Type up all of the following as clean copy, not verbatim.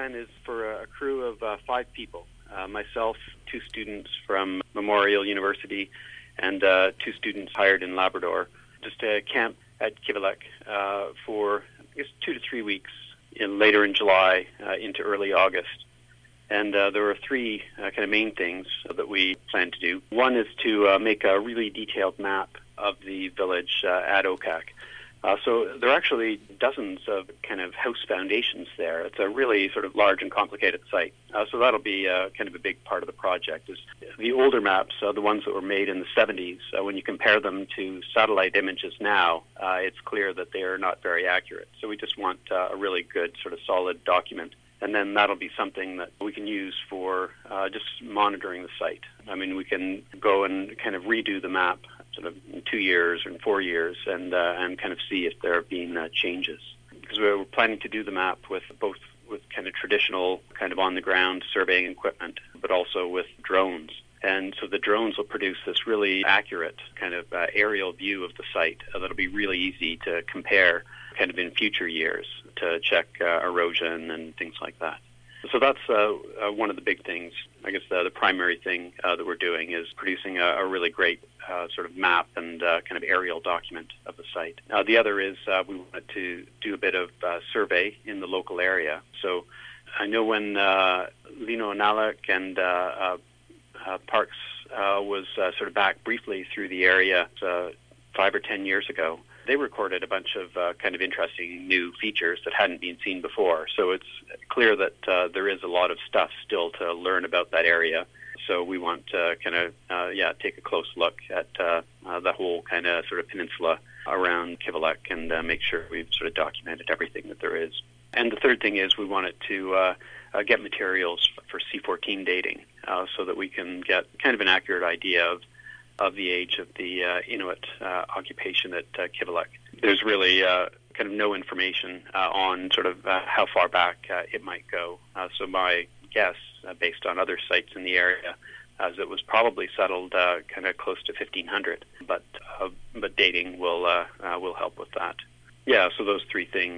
plan is for a crew of 5 people. Myself, 2 students from Memorial University, and 2 students hired in Labrador. Just to camp at Kivalliq for, I guess, 2 to 3 weeks later in July into early August. And there are 3 kind of main things that we plan to do. One is to make a really detailed map of the village at Okak. So there are actually dozens of kind of house foundations there. It's a really sort of large and complicated site. So that'll be kind of a big part of the project. Is the older maps, the ones that were made in the 70s, when you compare them to satellite images now, it's clear that they are not very accurate. So we just want a really good sort of solid document. And then that'll be something that we can use for just monitoring the site. I mean, we can go and kind of redo the map sort of in 2 years or in 4 years and kind of see if there have been changes. Because we're planning to do the map with both with kind of traditional kind of on-the-ground surveying equipment, but also with drones. And so the drones will produce this really accurate kind of aerial view of the site that'll be really easy to compare kind of in future years to check erosion and things like that. So that's one of the big things. I guess the primary thing that we're doing is producing a really great sort of map and kind of aerial document of the site. The other is we wanted to do a bit of survey in the local area. So I know when Lino Nalek and Parks was sort of back briefly through the area 5 or 10 years ago, they recorded a bunch of kind of interesting new features that hadn't been seen before. So it's clear that there is a lot of stuff still to learn about that area. So we want to kind of, take a close look at the whole kind of sort of peninsula around Kivalliq and make sure we've sort of documented everything that there is. And the third thing is we wanted to get materials for C14 dating so that we can get kind of an accurate idea of the age of the Inuit occupation at Kivalliq. There's really kind of no information on sort of how far back it might go. So my guess, based on other sites in the area, is it was probably settled kind of close to 1500. But dating will help with that. Yeah, so those 3 things: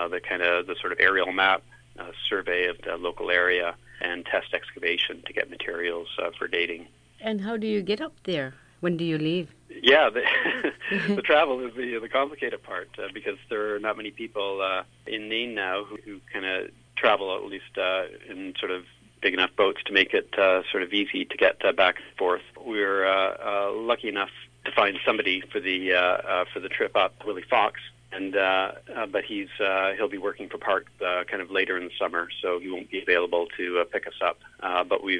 the sort of aerial map, survey of the local area, and test excavation to get materials for dating. And how do you get up there? When do you leave? Yeah, the travel is the complicated part because there are not many people in Nain now who kind of travel, at least in sort of big enough boats to make it sort of easy to get back and forth. We're lucky enough to find somebody for the trip up, Willie Fox, and but he'll be working for Park kind of later in the summer, so he won't be available to pick us up. But we're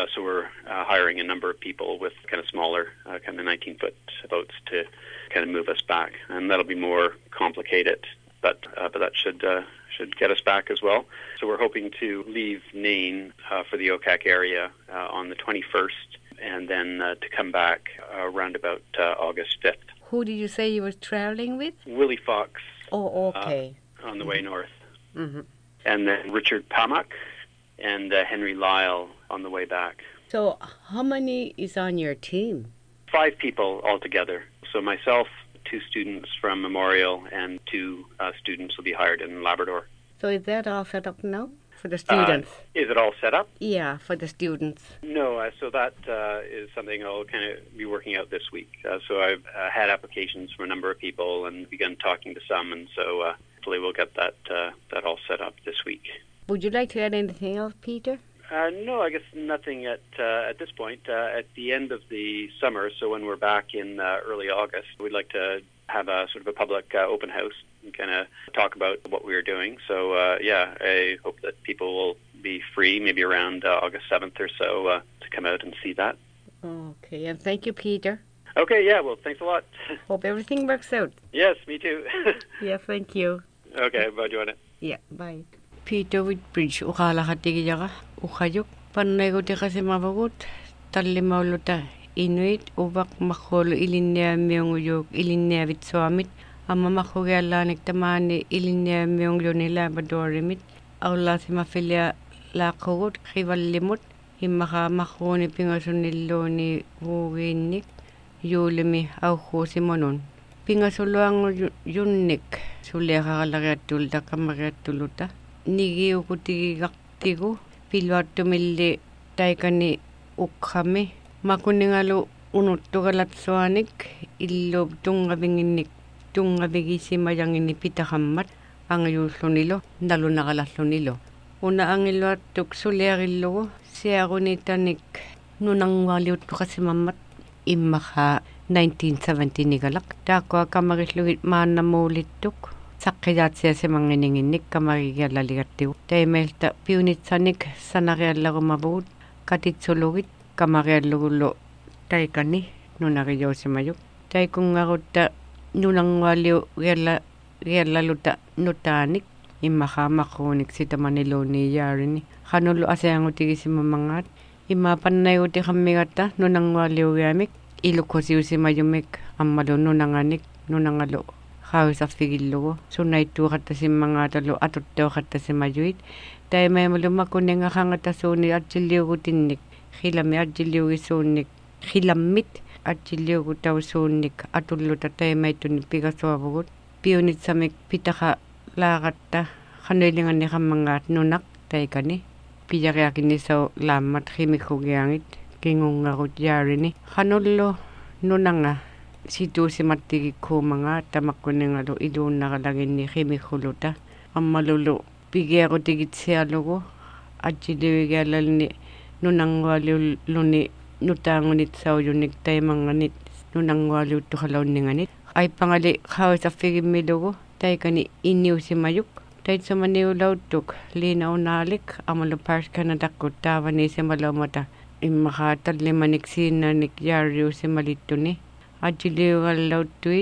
hiring a number of people with kind of smaller, kind of 19-foot boats to kind of move us back, and that'll be more complicated, but that should get us back as well. So we're hoping to leave Nain for the Okak area on the 21st, and then to come back around about August 5th. Who did you say you were traveling with? Willie Fox. Oh, okay. On the way north. Mm-hmm. And then Richard Pamak and Henry Lyle on the way back. So how many is on your team? 5 people altogether. So myself, 2 students from Memorial, and 2 students will be hired in Labrador. So is that all set up now for the students? Is it all set up? Yeah, for the students. No, so that is something I'll kind of be working out this week. So I've had applications from a number of people and begun talking to some, and so hopefully we'll get that all set up this week. Would you like to add anything else, Peter? No, I guess nothing at this point. At the end of the summer, so when we're back in early August, we'd like to have a sort of a public open house and kind of talk about what we are doing. So, I hope that people will be free maybe around August 7th or so to come out and see that. Okay, and thank you, Peter. Okay, yeah, well, thanks a lot. Hope everything works out. Yes, me too. Yeah, thank you. Okay, bye, Joanna. Yeah, bye. Peter Whitbridge, ukala hatigiyaga, ukayuk, panaygo te kasi mabagut, talimauluta, Inuit, ubak makolo ilinea meonguyok, ilinea vitsuamit, ama makogialanik tamani ilinea meongyoni labadorimit, aulasi mafilia lakogut, kivalimut, himaka makoni pingasuniloni huginik, yulimi auhusi monon. Pingasuluang yunnik, suleka kalagatul da kamagatul nigi ukutigi tigu piluattumilli taikani uqqami makuningalu unuttugalatsuanik illup tungavigisimayanginni pitahammat angayullunilo nalunaqalallunilo una angiluattuk suliarillugu siaqunitanik nunangwaaliuttuqasimammat immaqa 1970 nigalaq taaqua kamarillugit maannamuulittuk saqqiyaatsiasimangininginnik kamarigiallaligattigu taimailta piunitsanik sanariallarumavugut katitsulugit kamariallugullu taikani nunariyoosimayuk taikungarutta nunangwaaliu giallaluta nutaanik immaqa sitamaniluuniyaarini qanullu asiangutigisimammangaat imapannayuti qammigata nunangwaaliugiamik ilukkusiusimayumik ammalu nunangalu qausarfigillugu sunnaittuuqattasimmangaatalu atutteoqattasimayuit taimaimalu makuningaqangatasuuni atsilliugutinnik qilami atsilliugisuunnik qilammit atsilliugutausuunnik atulluta taimaittuni pigasuavugut piunitsamik pitaqa laaqatta qanuilinganni qammangaat nunaq taikani piyariakinisau laammat qimikhugiangit kingungarut yaarini qanullu nunanga situusimattigikkuumanga tamakkuningalu iluunnaqalaginni qimikhuluta ammalulu pigiaqutigitsialugu atsilliugialalni nunangwaaliulluni nutaangunitsauyunnik taimanganit nunangwaaliuttuqalaunninganit aipangali qausarfigimmilugu taikani inniusimayuk taitsumaniulauttuk liina unaalik amalu parskanataqqut taavaniisimalumata immaqa tallimanik siinnanik yaariusimalittuni atsilliugallauttuit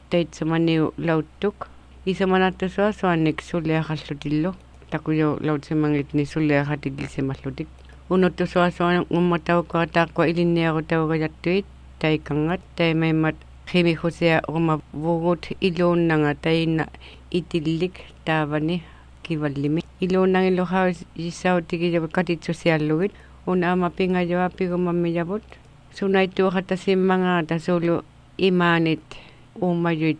taitsumaniulauttuk isamanattusuasuannik suliaqallutillu takuyo lautsimangitni suliaqatigisimallutik unuttusuasuan ummatauqaataaqqa ilinniaqutauqajattuit taikangat taimaimmat qimikhusia umavugut iluunnanga taina itillik taavani kivallimi iluunnangillu qausissautigiyavu katitsusiallugit una amapingayoapigumamiyavut sunaittuuqattasimmangaata suulu imaanit umayuit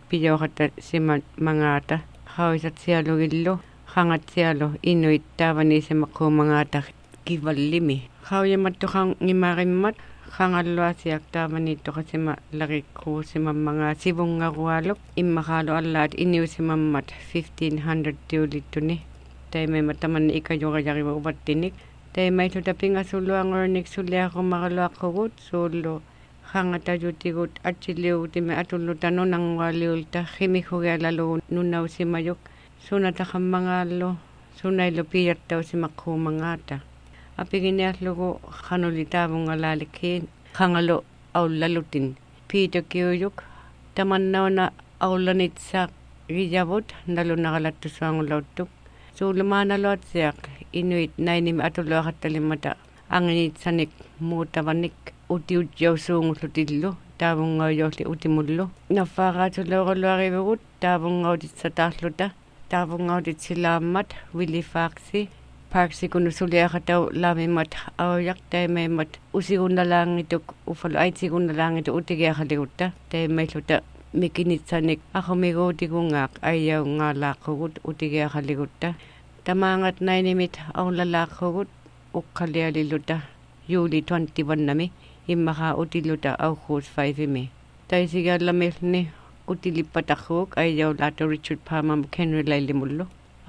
piyoqattasimmangaata qausatsialugillu qangatsialu inuit taavaniisimaquumangaata kivallimi qauyamattuqan ngimaarimmat qangalluasiak taavaniittoqasima laqikquusimammangaa sivungarualuk immaqaalu allaat iniusimammat 1500 tiulittuni taimaimat tamanni ikajurajariva uvattinik taimailuta pingasulluangornik suliaqumaqaluaqqugut suullu qangatajutigut atsilliugutimi atulluta nunangwaaliulta qimikhugialalugu nunausimayuk sunataqammangaallu sunailu piyattausimaqquumangaata apiginiallugu qanuli taavungalaalikkiin qangalu aullalutin piitokiuyuk tamannauna aullanitsaaq giyavut nalunaqalattusuangulauttuk suulumaanaluatsiaq inuit nainimi atulluaqattalimata anginitsanik muutavanik utiutjausuungullutillu taavungauyolli utimullu naffaaqaatulluuqulluarivugut taavungautitsataarluta taavungautitsilaammat wilifaaksi parksikunu suliaqatau laamimmat aujaq taimaimmat usigunalaangituk ufalu aitsigunalaangitu utigiaqaligutta taimailluta mikinitsanik aqumiguutigungaaq ayyaungaalaaqqugut utigiaqaligutta tamaangat nainimit aulalaaqqugut uqqalialilluta Juuli 21-nami immaqa utilluta auquus 5-imi taisigiallamilni utilippataqquuk ayyaulaatu Richard Palmer Henry Lailimullu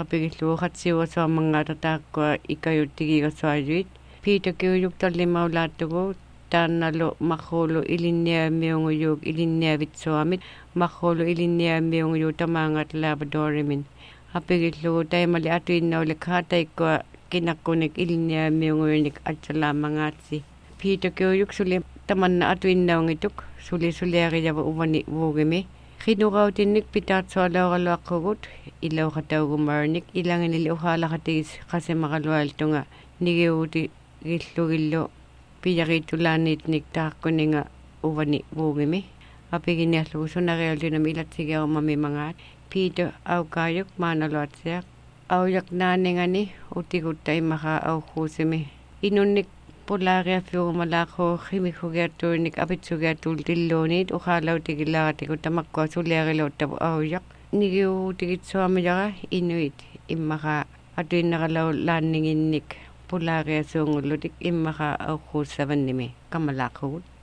apigilluuqatsiuasuammangaata taakkua ikayuttigiigasuayuit piitokiuyuktallimaulaattugu taannalu maqquulu ilinniamiunguyuuk ilinniavitsuamit maqquulu ilinniamiunguyu tamaangat Labradorimin apigillugu taimali atuinnaulik haataikkua kinakkunik ilinniamiunguyunik atsalaammangaatsi piitokiuyuk suli tamanna atuinnaungituk suliariyavu uvani vuugimi qinurautinnik pitaatsualauqaluaqqugut ilauqataugumarnik ilanginili uqaalaqatigis qasimaqaluaaltunga nigiuti gillugillu piyaqitulaaniitnik taaqkuninga uvani vuugimi apiginiallugu sunarialtunami ilatsigiarumamimangaat piito aukaayuk maanaluatsiaq aujaq naaningani utigutta immaqa auquusimi inunnik pulaariaffiurumalaaqqugu qimikhugiattuunik apitsugiattuul tilluuniit uqaalautigilaatikut tamakkua suliariluuttavu aujaq nigiuutigitsuamiyara inuit immaqa atuinnaqalau laanninginnik pulaaria suungullutik immaqa auquussavannimi kamalaaqugut